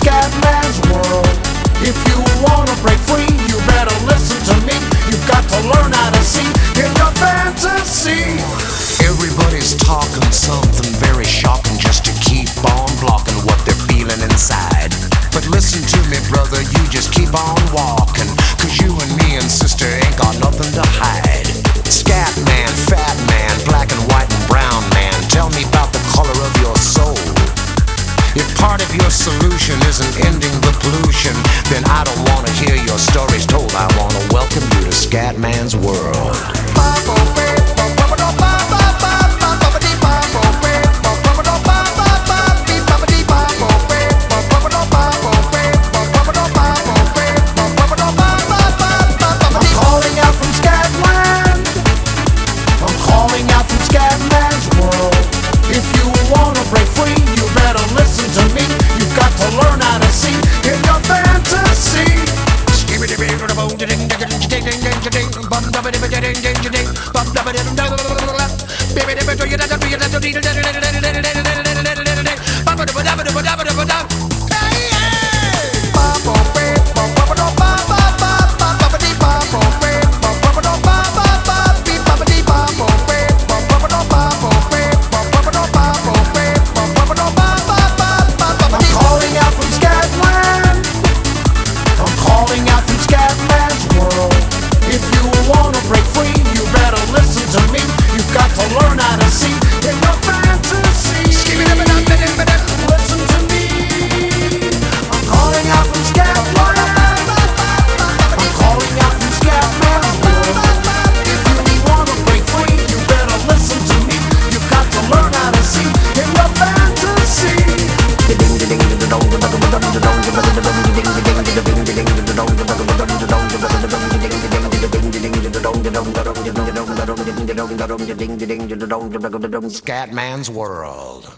Scatman's world. If you wanna break free, you better listen to me. You've got to learn how to see in your fantasy. Everybody's talking something very shocking just to keep on blocking what they're feeling inside. But listen to me, brother, you just keep on walking, 'cause you and me and sister ain't got nothing to hide. Scat man, fat man, black and white and brown man, tell me about the color of your soul. If part of your solution isn't ending the pollution, then I don't want to hear your stories told. I want to welcome you to Scatman's world. Scatman's world.